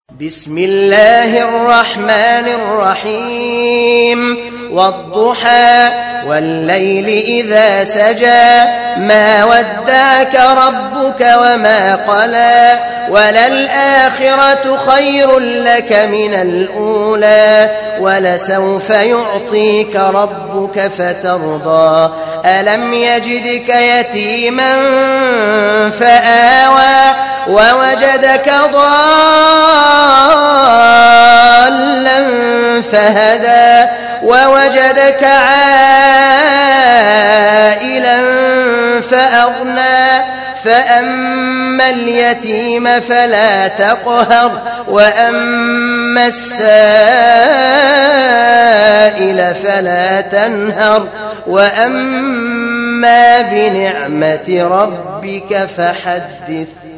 بسم الله الرحمن الرحيم والضحى والليل إذا سجى ما ودعك ربك وما قلى وللآخرة خير لك من الأولى ولسوف يعطيك ربك فترضى ألم يجدك يتيما فآوى ووجدك ضالا فهدى ووجدك عائلا فأغنى فأما اليتيم فلا تقهر وأما السائل فلا تنهر وأما بنعمة ربك فحدث.